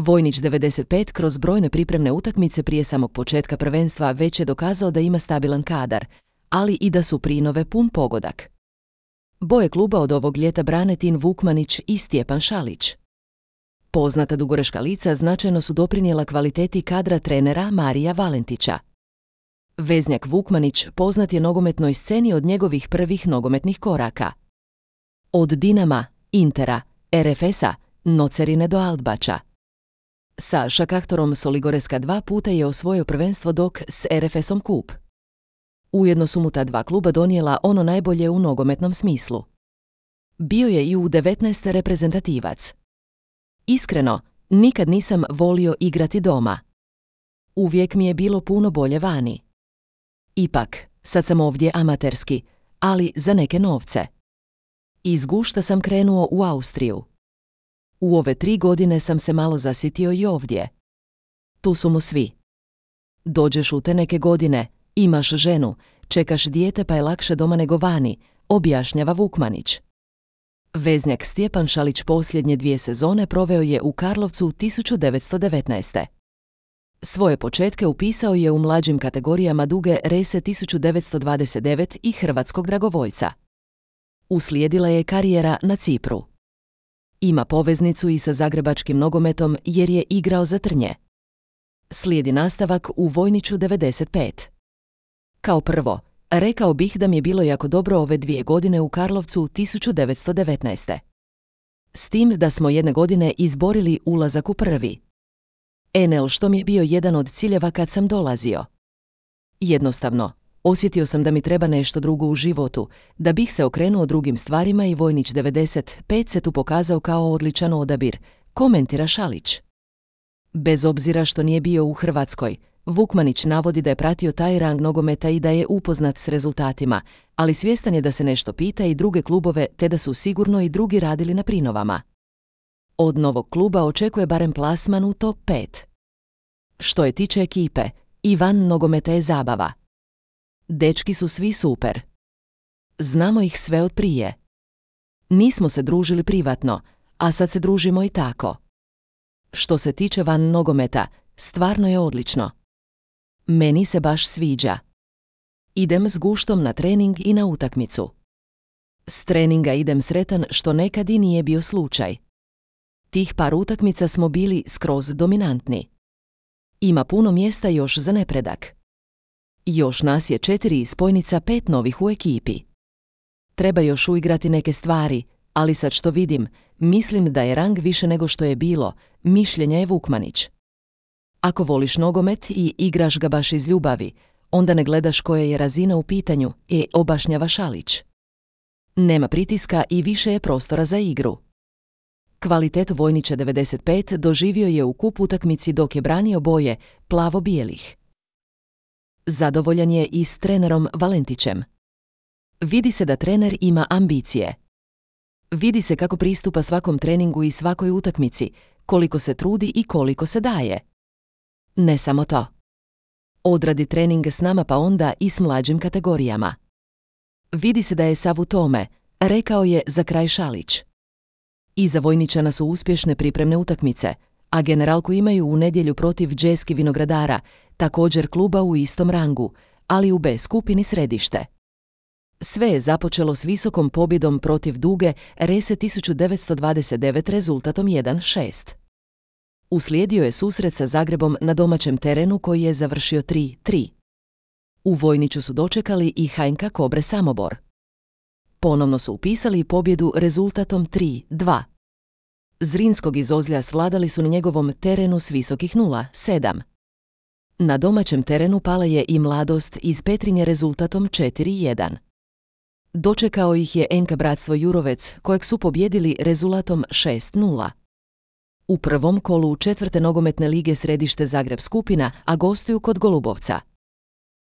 Vojnić 95 kroz brojne pripremne utakmice prije samog početka prvenstva već je dokazao da ima stabilan kadar, ali i da su prinove pun pogodak. Boje kluba od ovog ljeta brane Tin Vukmanić i Stjepan Šalić. Poznata dugoreška lica značajno su doprinijela kvaliteti kadra trenera Marija Valentića. Veznjak Vukmanić poznat je nogometnoj sceni od njegovih prvih nogometnih koraka. Od Dinama, Intera, RFS-a, Nocerine do Altbača. Sa Šakahtorom Soligoreska 2 puta je osvojio prvenstvo dok s RFS-om kup. Ujedno su mu ta dva kluba donijela ono najbolje u nogometnom smislu. Bio je i U19 reprezentativac. Iskreno, nikad nisam volio igrati doma. Uvijek mi je bilo puno bolje vani. Ipak, sad sam ovdje amaterski, ali za neke novce. Iz gušta sam krenuo u Austriju. U ove 3 godine sam se malo zasitio i ovdje. Tu su mu svi. Dođeš u te neke godine, imaš ženu, čekaš dijete pa je lakše doma nego vani, objašnjava Vukmanić. Veznjak Stjepan Šalić posljednje 2 sezone proveo je u Karlovcu 1919. Svoje početke upisao je u mlađim kategorijama duge rese 1929 i hrvatskog dragovoljca. Uslijedila je karijera na Cipru. Ima poveznicu i sa zagrebačkim nogometom jer je igrao za Trnje. Slijedi nastavak u Vojniću 95. Kao prvo, rekao bih da mi je bilo jako dobro ove 2 godine u Karlovcu 1919. S tim da smo jedne godine izborili ulazak u prvi. NL što mi je bio jedan od ciljeva kad sam dolazio. Jednostavno, osjetio sam da mi treba nešto drugo u životu, da bih se okrenuo drugim stvarima i Vojnić 95 se tu pokazao kao odličan odabir, komentira Šalić. Bez obzira što nije bio u Hrvatskoj, Vukmanić navodi da je pratio taj rang nogometa i da je upoznat s rezultatima, ali svjestan je da se nešto pita i druge klubove te da su sigurno i drugi radili na prinovama. Od novog kluba očekuje barem plasman u top 5. Što je tiče ekipe, i van nogometa je zabava. Dečki su svi super. Znamo ih sve od prije. Nismo se družili privatno, a sad se družimo i tako. Što se tiče van nogometa, stvarno je odlično. Meni se baš sviđa. Idem s guštom na trening i na utakmicu. S treninga idem sretan što nekad i nije bio slučaj. Tih par utakmica smo bili skroz dominantni. Ima puno mjesta još za nepredak. Još nas je 4 spojnica 5 novih u ekipi. Treba još uigrati neke stvari, ali sad što vidim, mislim da je rang više nego što je bilo, mišljenja je Vukmanić. Ako voliš nogomet i igraš ga baš iz ljubavi, onda ne gledaš koja je razina u pitanju, objašnjava Šalić. Nema pritiska i više je prostora za igru. Kvalitet Vojnića 95 doživio je u kup utakmici dok je branio boje plavo-bijelih. Zadovoljan je i s trenerom Valentićem. Vidi se da trener ima ambicije. Vidi se kako pristupa svakom treningu i svakoj utakmici, koliko se trudi i koliko se daje. Ne samo to. Odradi trening s nama pa onda i s mlađim kategorijama. Vidi se da je sav u tome, rekao je za kraj Šalić. Iza Vojničana su uspješne pripremne utakmice, a generalku imaju u nedjelju protiv Džeski Vinogradara, također kluba u istom rangu, ali u B skupini središte. Sve je započelo s visokom pobjedom protiv Duge Rese 1929 rezultatom 1:6. Uslijedio je susret sa Zagrebom na domaćem terenu koji je završio 3:3. U Vojniću su dočekali i HNK Kobre Samobor. Ponovno su upisali pobjedu rezultatom 3:2. Zrinskog iz Ozlja svladali su na njegovom terenu s visokih 0:7. Na domaćem terenu pala je i Mladost iz Petrinje rezultatom 4:1. Dočekao ih je NK Bratstvo Jurovec, kojeg su pobjedili rezultatom 6:0. U prvom kolu 4. nogometne lige središte Zagreb skupina, a gostuju kod Golubovca.